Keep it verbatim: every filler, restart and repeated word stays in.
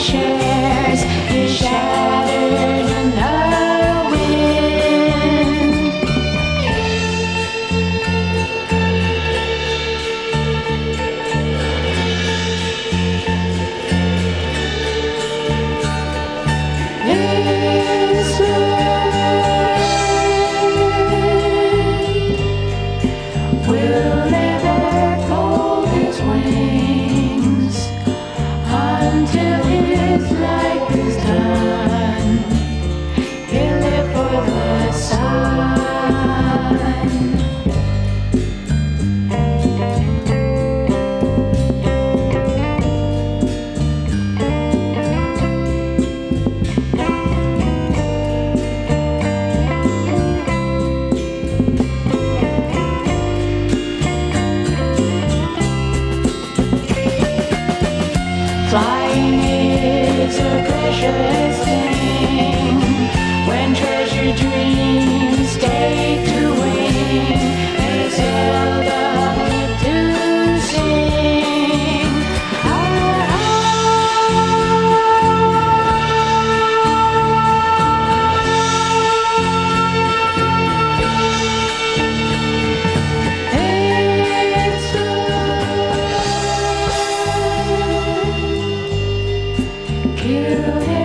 shares is shattered in the wind. This world will never fold its wings until his life is done. He'll live for the sun. Flying is a precious thing when treasured dreams take to wing. They seldom live to sing. Ah, ah, it's you.